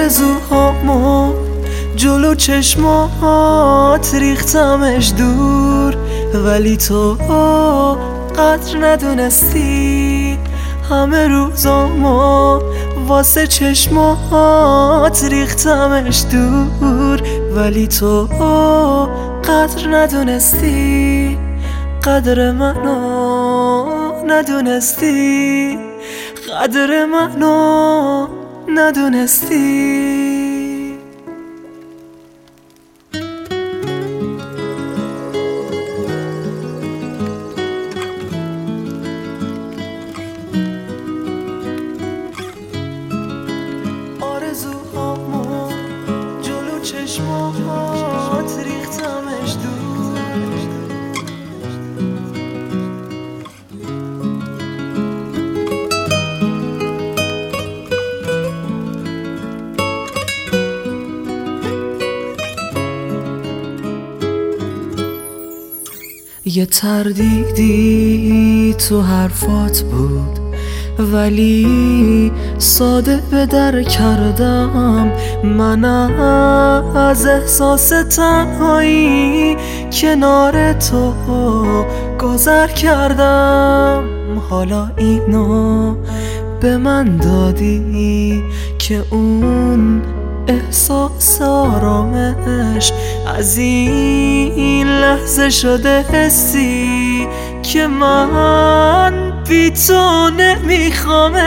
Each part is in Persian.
آرزوهامو جلو چشمات ریختمش دور، ولی تو قدر ندونستی. همه روزامو واسه چشمات ریختمش دور، ولی تو قدر ندونستی. قدر منو ندونستی، قدر منو ندونستی. آرزوهامو جلو چشمات ریختمش دور. یه تردیدی تو حرفات بود، ولی ساده به در کردم. من از احساس تنهایی کنار تو گذر کردم. حالا اینو به من دادی که اون احساس آرامش از این لحظه شده حسی که من بی تو نمیخوامش.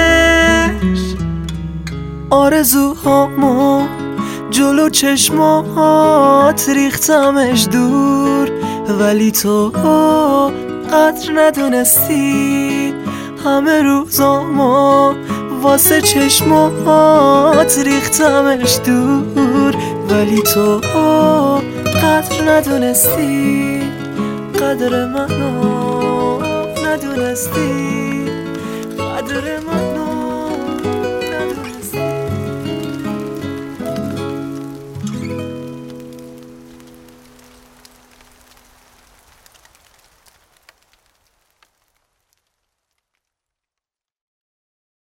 آرزوهامو جلو چشمات ریختمش دور، ولی تو قدر ندونستی. همه روزامو واسه چشمات ریختمش دور، ولی تو قدر ندونستی. قدر منو ندونستی.